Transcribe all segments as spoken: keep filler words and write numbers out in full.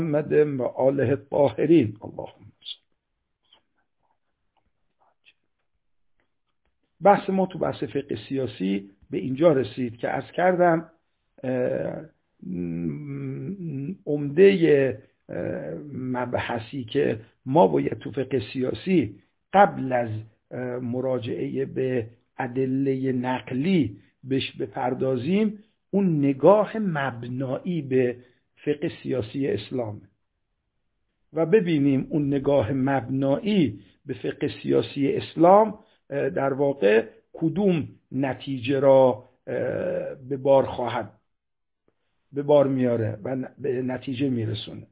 محمد و آله الطاهرین. اللهم بحث ما تو بحث فقه سیاسی به اینجا رسید که عرض کردم عمده مبحثی که ما باید تو فقه سیاسی قبل از مراجعه به ادله نقلی بهش بپردازیم اون نگاه مبنایی به فقه سیاسی اسلام و ببینیم اون نگاه مبنایی به فقه سیاسی اسلام در واقع کدوم نتیجه را به بار خواهد به بار میاره و به نتیجه میرسونه.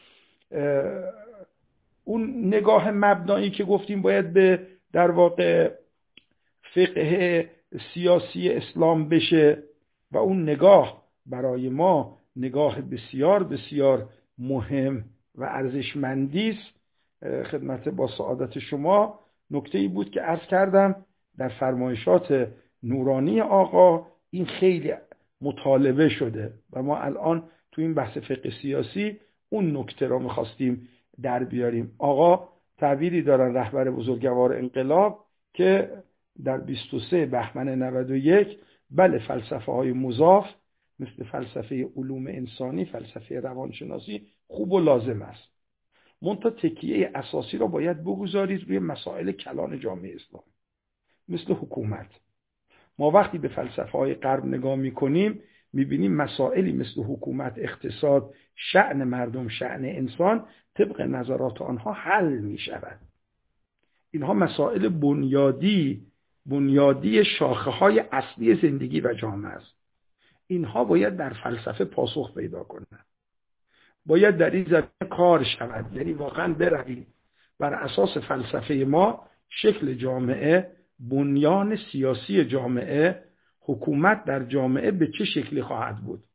اون نگاه مبنایی که گفتیم باید به در واقع فقه سیاسی اسلام بشه و اون نگاه برای ما نگاه بسیار بسیار مهم و ارزشمندی است. خدمت با سعادت شما نکته‌ای بود که عرض کردم در فرمایشات نورانی آقا این خیلی مطالبه شده و ما الان تو این بحث فقه سیاسی اون نکته را می‌خواستیم در بیاریم. آقا تعبیری دارن رهبر بزرگوار انقلاب که در بیست و سه بهمن نود و یک بله فلسفه های مضاف مثل فلسفه علوم انسانی، فلسفه روانشناسی خوب و لازم است، منتها تکیه اساسی را باید بگذارید روی مسائل کلان جامعه اسلامی مثل حکومت. ما وقتی به فلسفه های غرب نگاه میکنیم میبینیم مسائلی مثل حکومت، اقتصاد، شأن مردم، شأن انسان طبق نظرات آنها حل میشود. اینها مسائل بنیادی بنیادی شاخه های اصلی زندگی و جامعه است. اینها باید در فلسفه پاسخ پیدا کنند. باید در این زمینه کار شود، یعنی واقعا برویم بر اساس فلسفه ما شکل جامعه، بنیان سیاسی جامعه، حکومت در جامعه به چه شکلی خواهد بود.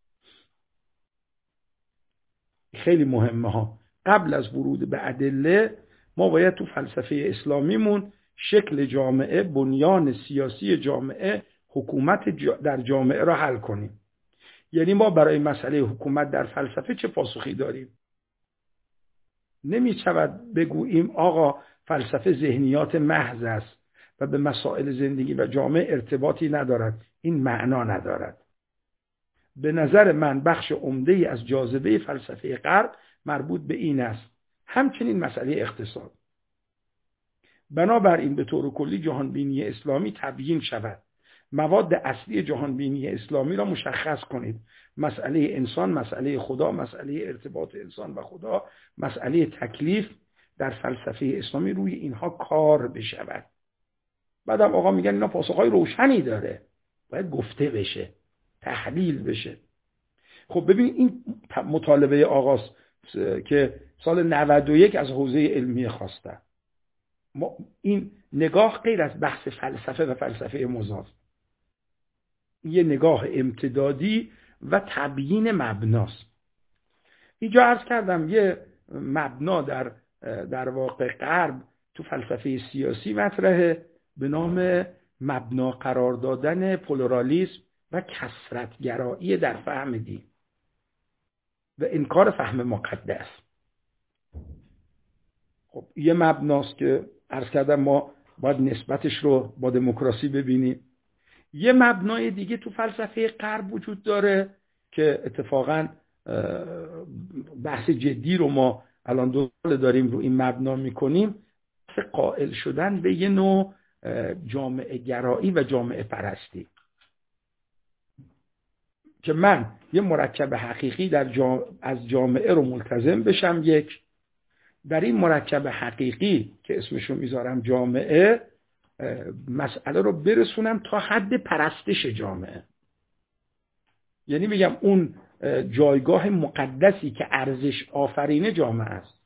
خیلی مهمه ها. قبل از ورود به ادله ما باید تو فلسفه اسلامیمون شکل جامعه، بنیان سیاسی جامعه، حکومت در جامعه را حل کنیم. یعنی ما برای مسئله حکومت در فلسفه چه پاسخی داریم؟ نمی شود بگوییم آقا فلسفه ذهنیات محض است و به مسائل زندگی و جامعه ارتباطی ندارد. این معنا ندارد. به نظر من بخش عمده‌ای از جاذبه فلسفه غرب مربوط به این است. همچنین مسئله اقتصاد. بنابراین به طور کلی جهانبینی اسلامی تبیین شود. مواد اصلی جهانبینی اسلامی را مشخص کنید. مسئله انسان، مسئله خدا، مسئله ارتباط انسان و خدا، مسئله تکلیف در فلسفه اسلامی روی اینها کار بشود. بعدم آقا میگن اینا پاسخهای روشنی داره. باید گفته بشه، تحلیل بشه. خب ببین این مطالبه آقاست که سال نود و یک از حوزه علمیه خواسته. این نگاه غیر از بحث فلسفه و فلسفه مضاف، یه نگاه امتدادی و تبیین مبناست. اینجا عرض کردم یه مبنا در در واقع غرب تو فلسفه سیاسی مطرحه به نام مبنا قرار دادن پلورالیسم و کثرت‌گرایی در فهم دین و انکار فهم مقدس. خب یه مبناست که عرض کردم ما باید نسبتش رو با دموکراسی ببینیم. یه مبنای دیگه تو فلسفه غرب وجود داره که اتفاقا بحث جدی رو ما الان دو سال داریم رو این مبنا میکنیم، قائل شدن به یه نوع جامعه گرایی و جامعه پرستی که من یه مرکب حقیقی در جام... از جامعه رو ملتزم بشم. یک در این مرکب حقیقی که اسمشو میذارم جامعه، مسئله رو برسونم تا حد پرستش جامعه. یعنی میگم اون جایگاه مقدسی که ارزش آفرینه جامعه است.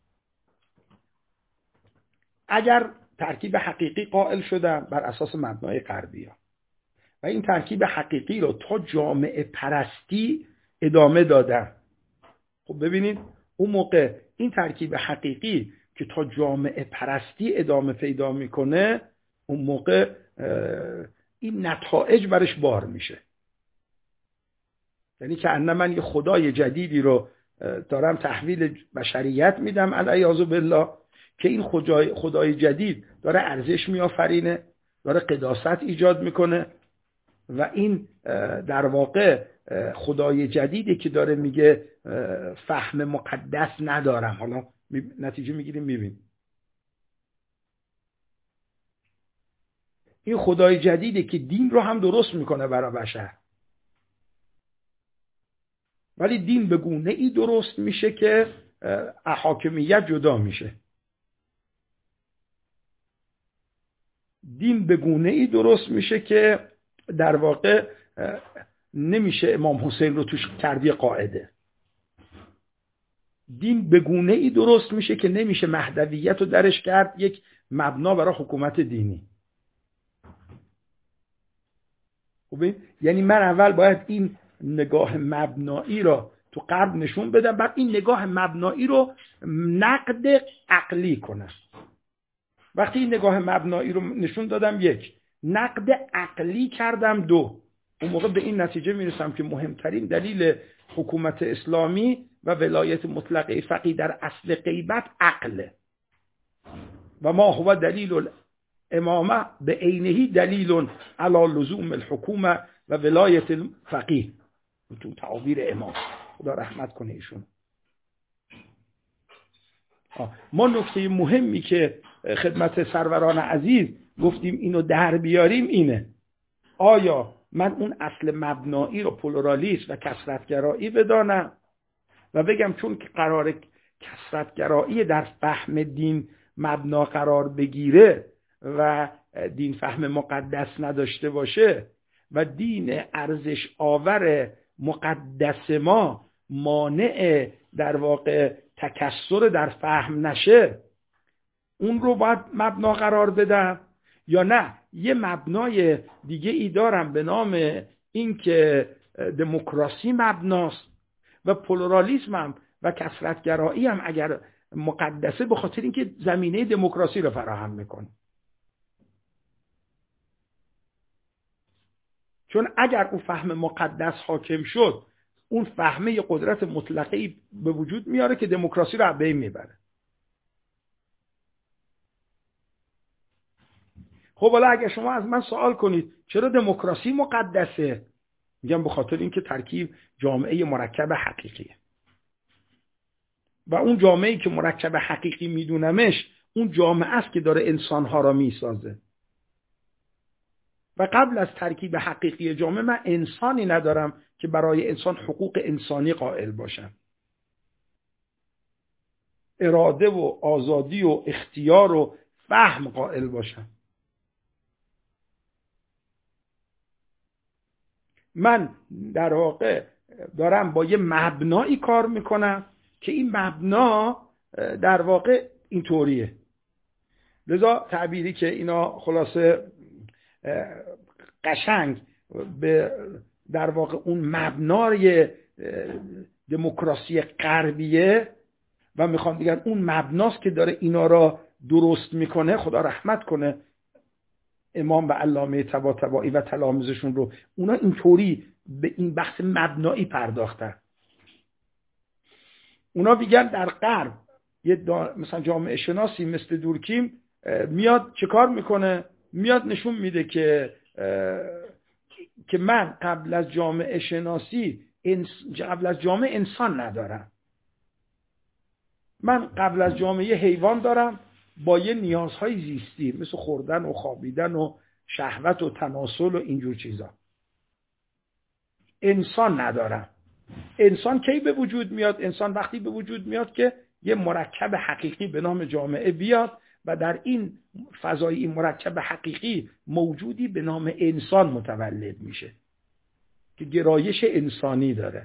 اگر ترکیب حقیقی قائل شدم بر اساس مبنای غربی ها و این ترکیب حقیقی رو تا جامعه پرستی ادامه دادم، خب ببینید اون موقع این ترکیب حقیقی که تا جامعه پرستی ادامه پیدا میکنه، اون موقع این نتایج برش بار میشه. یعنی که انه من یه خدای جدیدی رو دارم تحویل بشریت میدم العیاذ بالله که این خدای, خدای جدید داره ارزش میآفرینه، داره قداست ایجاد میکنه و این در واقع خدای جدیدی که داره میگه فهم مقدس ندارم. حالا نتیجه میگیریم میبین این خدای جدیدی که دین رو هم درست میکنه برای بشر، ولی دین به گونه ای درست میشه که حاکمیت جدا میشه. دین به گونه ای درست میشه که در واقع نمیشه امام حسین رو توش کردی قاعده. دین به گونه ای درست میشه که نمیشه مهدویت رو درش کرد یک مبنا برای حکومت دینی. خب یعنی من اول باید این نگاه مبنایی رو تو غرب نشون بدم، بعد این نگاه مبنایی رو نقد عقلی کنم. وقتی این نگاه مبنایی رو نشون دادم یک، نقد عقلی کردم دو، اون موقع به این نتیجه میرسم که مهمترین دلیل حکومت اسلامی و ولایت مطلقه فقیه در اصل غیبت عقله و ما هو دلیل الامامه به عینه دلیل علی لزوم الحکومه و ولایت الفقیه. تو تعابیر امام، خدا رحمت کنه ایشون. ما نکته مهمی که خدمت سروران عزیز گفتیم اینو در بیاریم اینه: آیا من اون اصل مبنایی رو پلورالیسم و کثرت‌گرایی بدانم و بگم چون که قرار کثرت‌گرایی در فهم دین مبنا قرار بگیره و دین فهم مقدس نداشته باشه و دین ارزش آور مقدس ما مانع در واقع تکثر در فهم نشه، اون رو باید مبنا قرار بدم یا نه یه مبنای دیگه ای دارم به نام این که دموکراسی مبناست و پلورالیسم هم و کثرت‌گرایی هم اگر مقدسه به خاطر اینکه زمینه دموکراسی رو فراهم میکنه. چون اگر اون فهم مقدس حاکم شد، اون فهمه قدرت مطلقه به وجود میاره که دموکراسی رو از بین میبره. خب حالا اگر شما از من سوال کنید چرا دموکراسی مقدسه، میگم به خاطر اینکه ترکیب جامعه مرکب حقیقیه و اون جامعه‌ای که مرکب حقیقی میدونمش اون جامعه است که داره انسانها را میسازه و قبل از ترکیب حقیقی جامعه من انسانی ندارم که برای انسان حقوق انسانی قائل باشم، اراده و آزادی و اختیار و فهم قائل باشم. من در واقع دارم با یه مبنایی کار میکنم که این مبنا در واقع اینطوریه. لذا تعبیری که اینا خلاصه قشنگ به در واقع اون مبنای دموکراسی غربیه و میخوام بگن اون مبناست که داره اینا را درست میکنه. خدا رحمت کنه امام و علامه طباطبایی و تلامذشون رو، اونا اینطوری به این بحث مبنایی پرداختن. اونا میگن در غرب یه مثلا جامعه شناسی مثل دورکیم میاد چه کار میکنه؟ میاد نشون میده که که من قبل از جامعه شناسی قبل از جامعه انسان ندارم، من قبل از جامعه حیوان دارم با یه نیازهای زیستی مثل خوردن و خوابیدن و شهوت و تناسل و اینجور چیزا. انسان ندارم. انسان کی به وجود میاد؟ انسان وقتی به وجود میاد که یه مرکب حقیقی به نام جامعه بیاد و در این فضای این مرکب حقیقی موجودی به نام انسان متولد میشه که گرایش انسانی داره.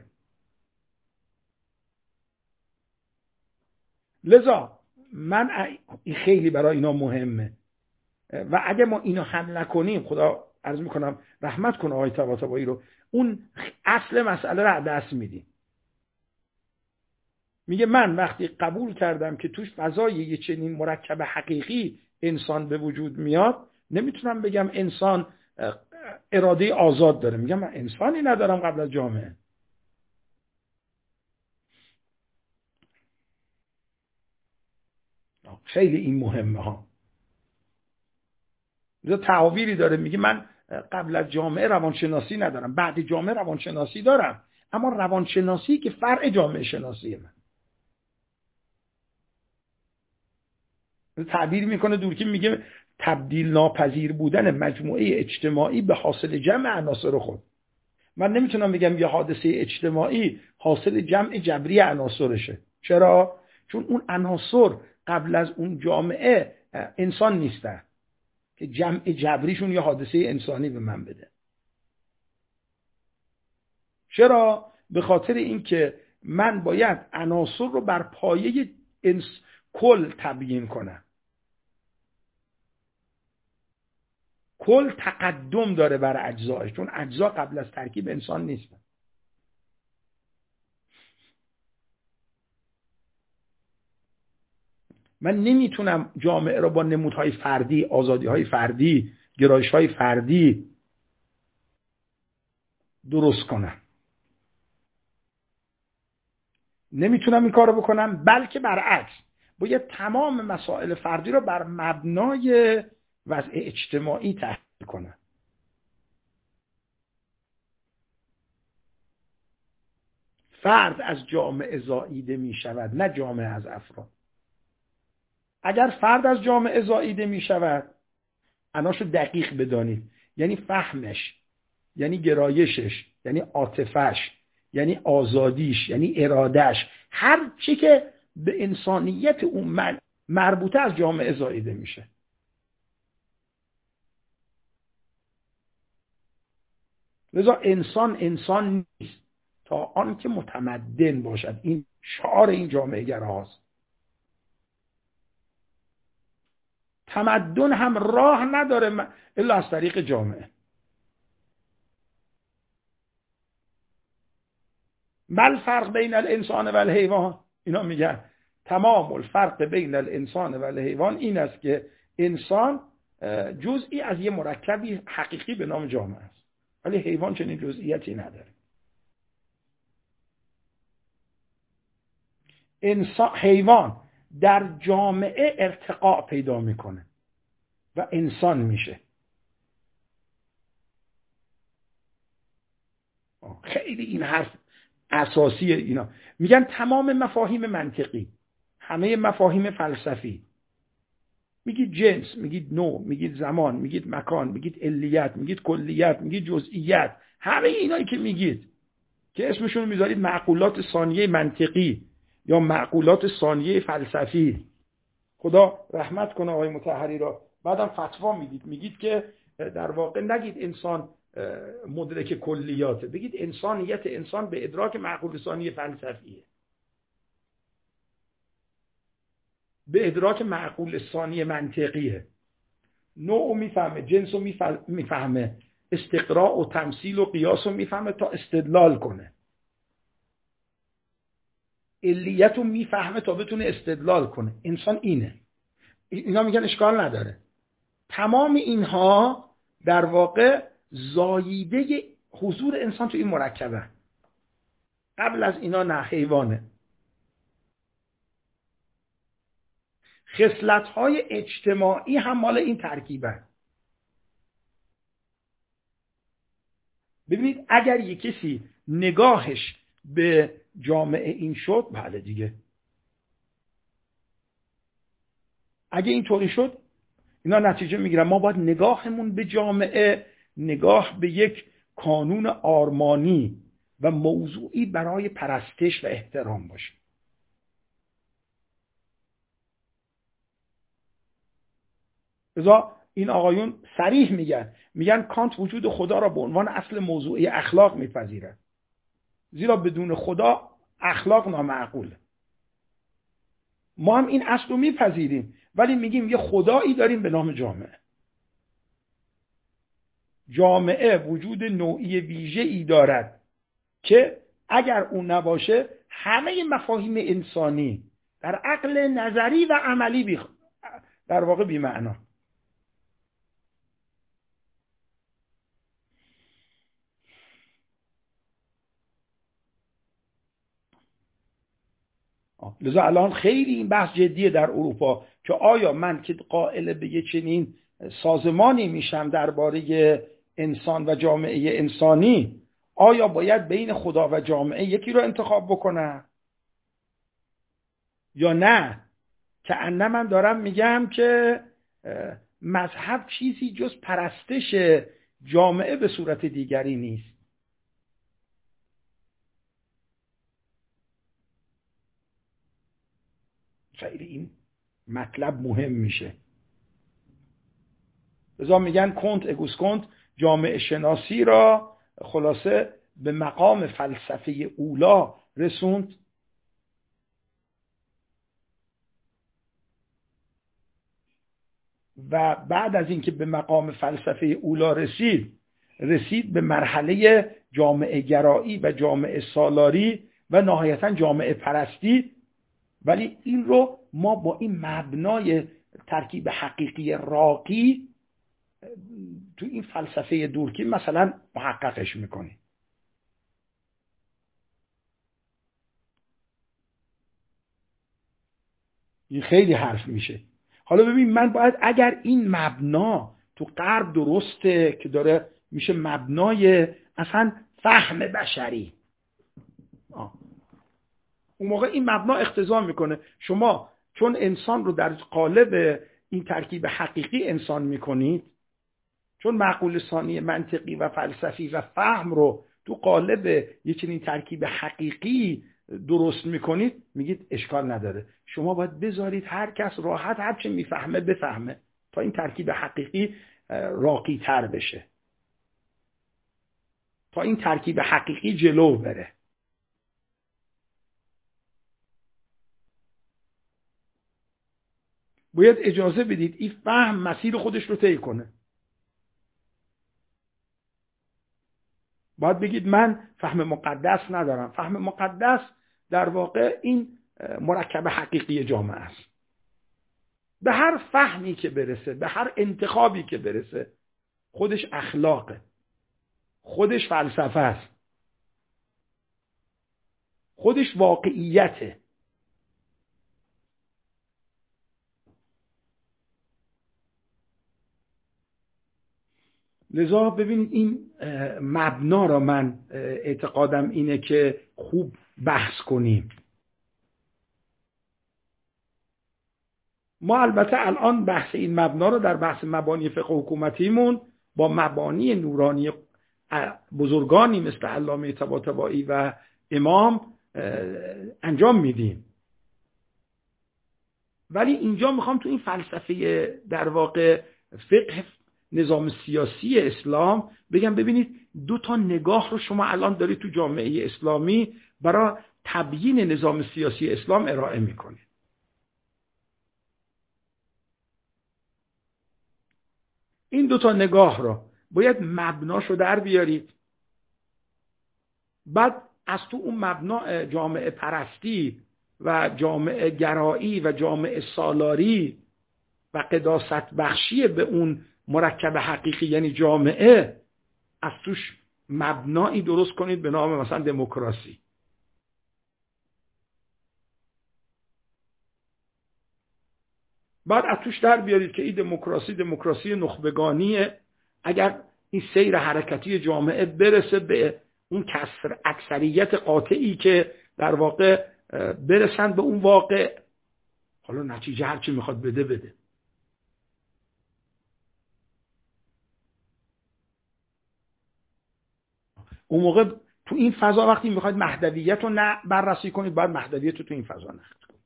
لذا من این خیلی برای اینا مهمه و اگه ما اینو حل نکنیم، خدا عرض میکنم رحمت کنه آقای طباطبایی رو، اون اصل مسئله رو دست میدیم. میگه من وقتی قبول کردم که توش فضای یه چنین مرکب حقیقی انسان به وجود میاد، نمیتونم بگم انسان اراده آزاد داره. میگم من انسانی ندارم قبل از جامعه. خیلی این مهمه ها. تعابیری داره میگه من قبل از جامعه روانشناسی ندارم، بعد جامعه روانشناسی دارم، اما روانشناسی که فرع جامعه شناسی من. تعبیر میکنه دورکیم، میگه تبدیل ناپذیر بودن مجموعه اجتماعی به حاصل جمع عناصر خود. من نمیتونم بگم یه حادثه اجتماعی حاصل جمع جبری عناصرشه. چرا؟ چون اون عناصر قبل از اون جامعه انسان نیستن که جمع جبریشون یه حادثه انسانی به من بده. چرا؟ به خاطر اینکه من باید عناصر رو بر پایه انس... کل تبیین کنم. کل تقدم داره بر اجزایش، چون اجزا قبل از ترکیب انسان نیستن. من نمیتونم جامعه رو با نمودهای فردی، آزادیهای فردی، گرایشهای فردی درست کنم. نمیتونم این کارو بکنم، بلکه برعکس باید تمام مسائل فردی رو بر مبنای وضع اجتماعی تحلیل کنم. فرد از جامعه زاییده می شود، نه جامعه از افراد. اگر فرد از جامعه زاییده می شود، عناشو دقیق بدانید، یعنی فهمش، یعنی گرایشش، یعنی عاطفش، یعنی آزادیش، یعنی ارادش، هر چی که به انسانیت اون مربوطه از جامعه زاییده میشه. لذا انسان انسان نیست تا آن که متمدن باشد. این شعار این جامعه گراست. تمدن هم راه نداره الا از طریق جامعه. بل فرق بین الانسان و الحیوان، اینا میگن تمام الفرق بین الانسان و الحیوان این است که انسان جزئی از یه مرکبی حقیقی به نام جامعه است، ولی حیوان چنین جزئیاتی نداره. انسان حیوان در جامعه ارتقاء پیدا میکنه و انسان میشه. خیلی این حرف اساسیه. اینا میگن تمام مفاهیم منطقی، همه مفاهیم فلسفی، میگید جنس، میگید نوع، میگید زمان، میگید مکان، میگید علیت، میگید کلیت، میگید جزئیت، همه اینایی که میگید که اسمشون میذارید معقولات ثانیه منطقی یا معقولات ثانیه فلسفی، خدا رحمت کنه آقای مطهری را، بعدم فتوا میدید، میگید که در واقع نگید انسان مدرک کلیاته، بگید انسانیت انسان به ادراک معقول ثانیه فلسفیه، به ادراک معقول ثانیه منطقیه. نوع میفهمه، جنس رو میفهمه، استقراء و تمثیل و قیاس رو میفهمه تا استدلال کنه، علیت رو میفهمه تا بتونه استدلال کنه. انسان اینه. اینا میگن اشکال نداره. تمام اینها در واقع زاییده حضور انسان تو این مرکبه. قبل از اینا نه، حیوانه. خصلت‌های اجتماعی هم مال این ترکیبه. ببینید اگر یک کسی نگاهش به جامعه این شد، بله دیگه، اگه اینطوری شد اینا نتیجه میگیرن ما باید نگاهمون به جامعه نگاه به یک کانون آرمانی و موضوعی برای پرستش و احترام باشه. لذا این آقایون صریح میگن میگن کانت وجود خدا را به عنوان اصل موضوعی اخلاق میپذیرد، زیرا بدون خدا اخلاق نامعقوله. ما هم این اصل رو میپذیریم، ولی میگیم یه خدایی داریم به نام جامعه. جامعه وجود نوعی ویژه‌ای دارد که اگر اون نباشه همه مفاهیم انسانی در عقل نظری و عملی بی در واقع بی معنا. لذا الان خیلی این بحث جدیه در اروپا که آیا من که قائل به یه چنین سازمانی میشم درباره انسان و جامعه انسانی، آیا باید بین خدا و جامعه یکی رو انتخاب بکنم یا نه؟ که انه من دارم میگم که مذهب چیزی جز پرستش جامعه به صورت دیگری نیست. خیلی این مطلب مهم میشه. لذا میگن کنت اگوس کنت جامعه شناسی را خلاصه به مقام فلسفه اولا رسوند و بعد از اینکه به مقام فلسفه اولا رسید رسید به مرحله جامعه گرایی و جامعه سالاری و نهایتا جامعه پرستی. ولی این رو ما با این مبنای ترکیب حقیقی راقی تو این فلسفه دورکی مثلا محققش میکنیم. این خیلی حرف میشه. حالا ببین من باید اگر این مبنا تو غرب درسته که داره میشه مبنای اصلا فهم بشری، آه. اون موقع این مبنا اقتضا میکنه شما چون انسان رو در قالب این ترکیب حقیقی انسان میکنید، چون معقول ثانی منطقی و فلسفی و فهم رو تو قالب یه چنین ترکیب حقیقی درست میکنید، میگید اشکال نداره، شما باید بذارید هر کس راحت هر چه میفهمه بفهمه تا این ترکیب حقیقی راقی تر بشه، تا این ترکیب حقیقی جلو بره. باید اجازه بدید این فهم مسیر خودش رو طی کنه. باید بگید من فهم مقدس ندارم. فهم مقدس در واقع این مرکب حقیقی جامعه است. به هر فهمی که برسه، به هر انتخابی که برسه، خودش اخلاقه، خودش فلسفه است، خودش واقعیته. لذا ببینید این مبنا را من اعتقادم اینه که خوب بحث کنیم. ما البته الان بحث این مبنا رو در بحث مبانی فقه حکومتیمون با مبانی نورانی بزرگانی مثل علامه طباطبایی و امام انجام میدیم. ولی اینجا میخوام تو این فلسفه در واقع فقه نظام سیاسی اسلام بگم ببینید دو تا نگاه رو شما الان دارید تو جامعه اسلامی برای تبیین نظام سیاسی اسلام ارائه میکنید. این دو تا نگاه رو باید مبناشو در بیارید، بعد از تو اون مبنا جامعه پرستی و جامعه گرایی و جامعه سالاری و قداست بخشی به اون مرکب حقیقی یعنی جامعه، از توش مبنایی درست کنید به نام مثلا دموکراسی. بعد از توش در بیارید که این دموکراسی دموکراسی نخبگانیه. اگر این سیر حرکتی جامعه برسه به اون کسر اکثریت قاطعی که در واقع برسن به اون واقع، حالا نتیجه هر چی میخواد بده بده. اون موقع تو این فضا وقتی میخواید مهدویت رو نه بررسی کنید، باید مهدویت رو تو این فضا نقد کنید.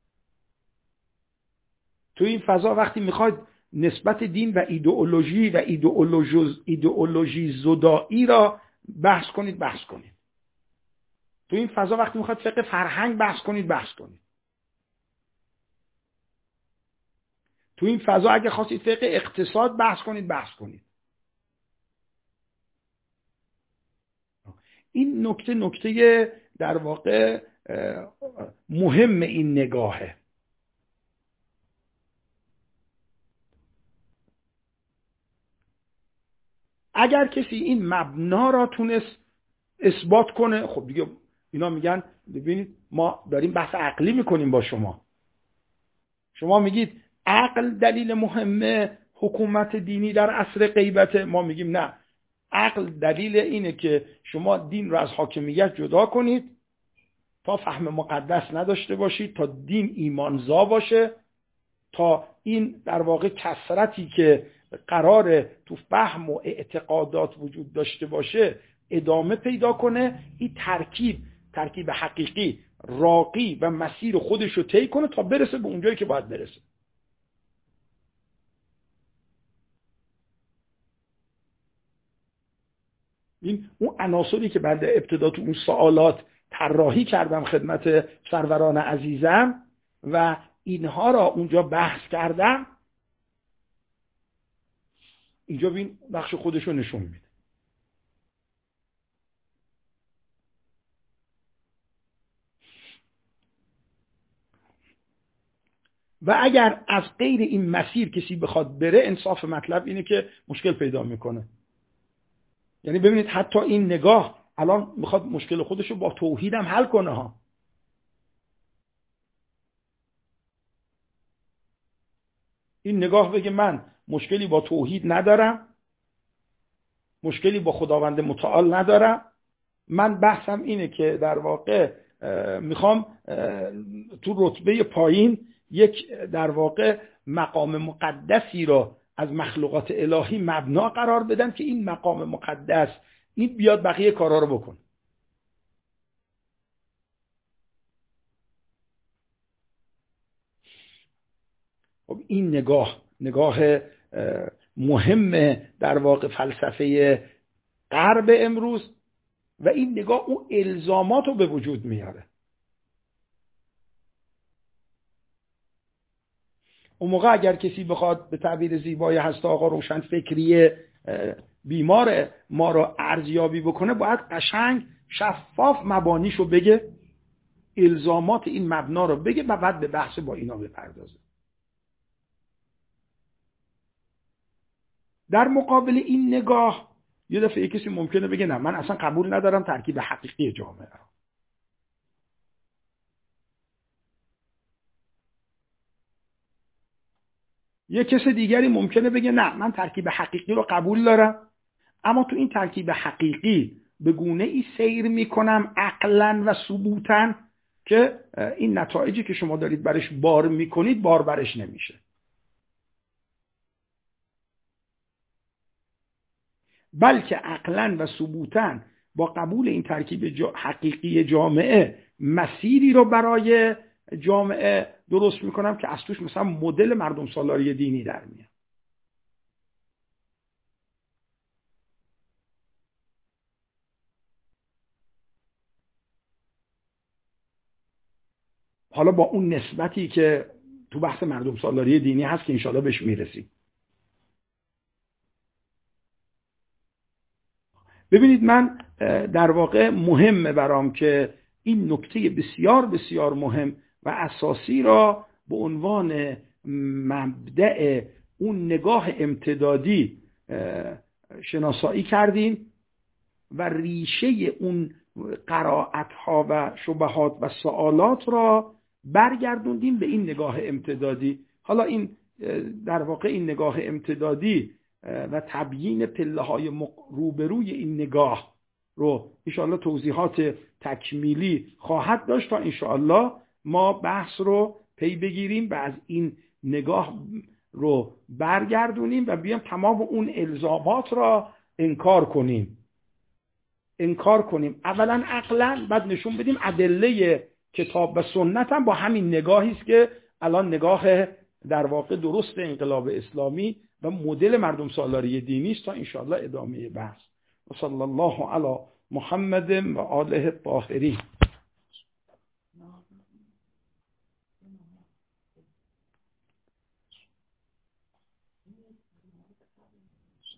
تو این فضا وقتی میخواید نسبت دین و ایدئولوژی و ایدئولوژی ایدئولوژی زدایی را بحث کنید بحث کنید. تو این فضا وقتی میخواید فقه فرهنگ بحث کنید بحث کنید. تو این فضا اگه خواستید فقه اقتصاد بحث کنید بحث کنید. این نکته نکته در واقع مهم این نگاهه. اگر کسی این مبنا را تونست اثبات کنه، خب دیگه اینا میگن ببینید ما داریم بحث عقلی میکنیم با شما. شما میگید عقل دلیل مهمه حکومت دینی در عصر غیبت، ما میگیم نه، عقل دلیل اینه که شما دین رو از حاکمیت جدا کنید تا فهم مقدس نداشته باشید، تا دین ایمانزا باشه، تا این در واقع کثرتی که قراره تو فهم و اعتقادات وجود داشته باشه ادامه پیدا کنه. این ترکیب ترکیب حقیقی راقی و مسیر خودش رو طی کنه تا برسه به اونجایی که باید برسه. این اون عناصری که بعد ابتدا تو اون سوالات طراحی کردم خدمت سروران عزیزم و اینها را اونجا بحث کردم، اینجا ببین بخش خودش رو نشون میده. و اگر از غیر این مسیر کسی بخواد بره، انصاف مطلب اینه که مشکل پیدا میکنه. یعنی ببینید حتی این نگاه الان میخواد مشکل خودش رو با توحید هم حل کنه ها. این نگاه بگه من مشکلی با توحید ندارم، مشکلی با خداوند متعال ندارم، من بحثم اینه که در واقع میخوام تو رتبه پایین یک در واقع مقام مقدسی رو از مخلوقات الهی مبنا قرار بدم که این مقام مقدس این بیاد بقیه کارا رو بکن. خب این نگاه نگاه مهم در واقع فلسفه غرب امروز و این نگاه اون الزامات رو به وجود میاره. اون موقع اگر کسی بخواد به تعبیر زیبای هست آقا روشن فکری بیمار ما رو ارزیابی بکنه، باید قشنگ شفاف مبانیشو بگه، الزامات این مبنا رو بگه و بعد به بحث با اینا بپردازه. در مقابل این نگاه یه دفعه کسی ممکنه بگه نه من اصلا قبول ندارم ترکیب حقیقی جامعه رو. یه کس دیگری ممکنه بگه نه من ترکیب حقیقی رو قبول دارم، اما تو این ترکیب حقیقی به گونه ای سیر میکنم عقلاً و ثبوتاً که این نتایجی که شما دارید برش بار میکنید بار برش نمیشه. بلکه عقلاً و ثبوتاً با قبول این ترکیب جا حقیقی جامعه مسیری رو برای جامعه درست میکنم که از توش مثلا مدل مردم سالاری دینی در میاد. حالا با اون نسبتی که تو بحث مردم سالاری دینی هست که انشاءالله بهش میرسیم. ببینید من در واقع مهمه برام که این نکته بسیار بسیار مهم و اساسی را به عنوان مبدأ اون نگاه امتدادی شناسایی کردیم و ریشه اون قرائت‌ها و شبهات و سوالات را برگردوندیم به این نگاه امتدادی. حالا این در واقع این نگاه امتدادی و تبیین پله‌های روبروی این نگاه رو انشاءالله توضیحات تکمیلی خواهد داشت تا انشاءالله ما بحث رو پی بگیریم و از این نگاه رو برگردونیم و بیام تمام اون الزامات را انکار کنیم انکار کنیم اولا عقلا، بعد نشون بدیم ادله کتاب و سنت هم با همین نگاهی است که الان نگاه در واقع درست انقلاب اسلامی و مدل مردم سالاری دینی است تا انشاءالله ادامه بحث. و صلی الله علی محمد و آله الطاهرین.